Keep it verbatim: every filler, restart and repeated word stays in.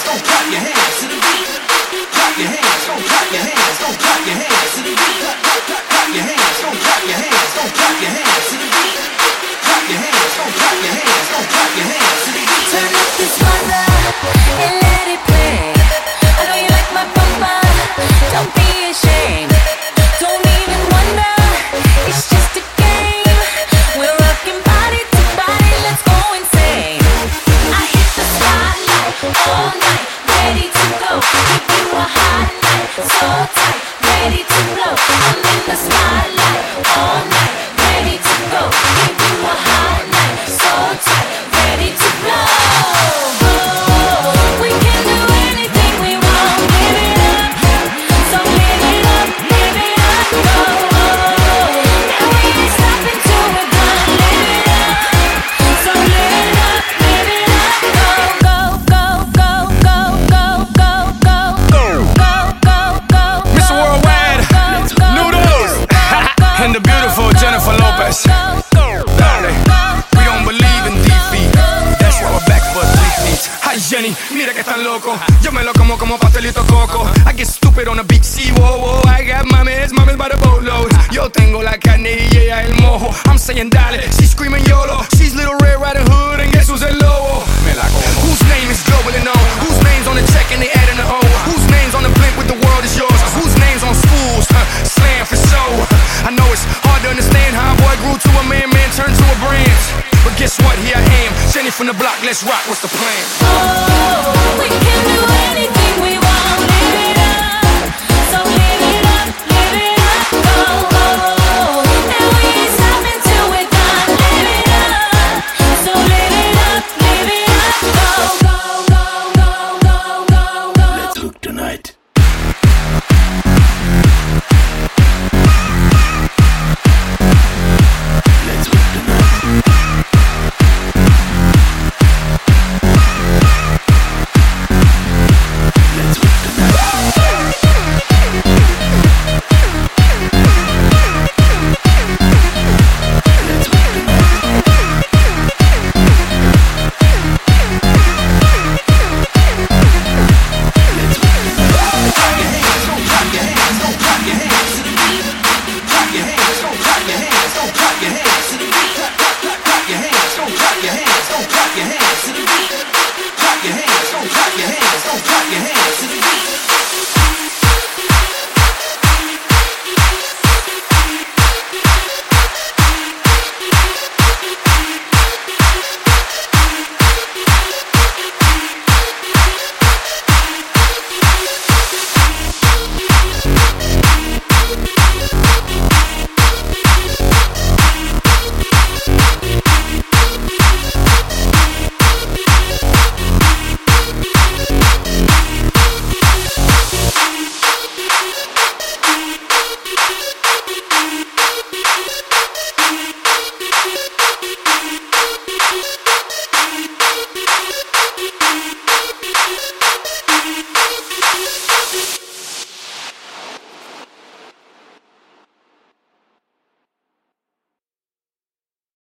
don't clap your hands to the beat. Clap your hands, don't clap your hands, don't clap your hands to the beat. Clap, clap, clap, clap your hands, don't clap your hands, don't clap your hands to the beat. Clap your hands, don't clap your hands, don't clap your hands to the beat. Turn up this mother and let it play. I know you like my bumper, don't be ashamed. Don't even wonder, it's just a game. We're rocking body to body, let's go insane. I hit the spotlight all night, ready to go. Give you a hot night, so tight, ready to blow. I'm in the spotlight all night, ready to go. Give you a hot night, so tight, ready to blow. We can do anything we want, give it up. So live it up, live it up, go. Now we ain't stopping till we're done, live it up. So live it up, live it up, go, go, go, go, go, go, go, go, go, go, go. Mister Worldwide, Noodles, and the beautiful Jennifer Lopez. Dale, we don't believe in defeat. That's why we're back for three feet. Hi Jenny, mira que tan loco. Yo me lo como como pastelito coco. I get stupid on the beach, see, whoa, whoa. I got mames, mames by the boatload. Yo tengo la carne y ella el mojo. I'm saying dale, she's screaming YOLO. She's Little Red Riding Hood and guess who's el lobo? Me la como. Whose name is globally known? Whose name's on the check and they adding the O? Whose name's on the blimp with the world is yours? Whose name's on schools? Huh, slam for show. I know it's hard to understand how a boy grew to a man, man turned to a brand. But guess what? Here I am, Jenny from the block. Let's rock. What's the plan? Oh.